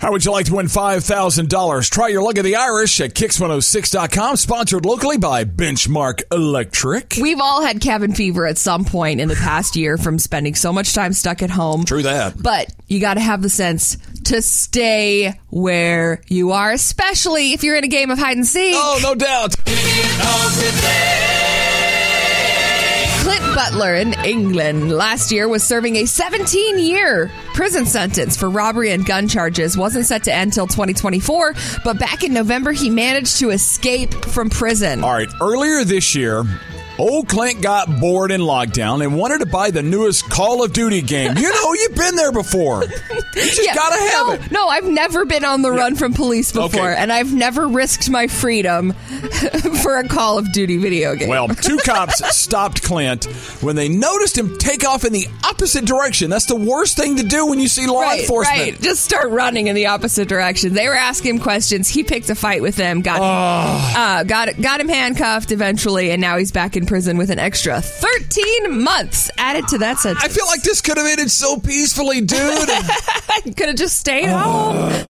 How would you like to win $5,000? Try your luck at the Irish at Kix106.com. Sponsored locally by Benchmark Electric. We've all had cabin fever at some point in the past year from spending so much time stuck at home. True that. But you got to have the sense to stay where you are, especially if you're in a game of hide and seek. Oh, no doubt. Clint Butler in England last year was serving a 17-year prison sentence for robbery and gun charges. Wasn't set to end till 2024, but back in November, he managed to escape from prison. All right, earlier this year, old Clint got bored in lockdown and wanted to buy the newest Call of Duty game. You know, you've been there before. You just gotta have it. No, I've never been on the run from police before, and I've never risked my freedom for a Call of Duty video game. Well, two cops stopped Clint when they noticed him take off in the opposite direction. That's the worst thing to do when you see law enforcement. Right, just start running in the opposite direction. They were asking him questions. He picked a fight with them, got him handcuffed eventually, and now he's back in prison with an extra 13 months added to that sentence. I feel like this could have ended so peacefully, dude. Could have just stayed home.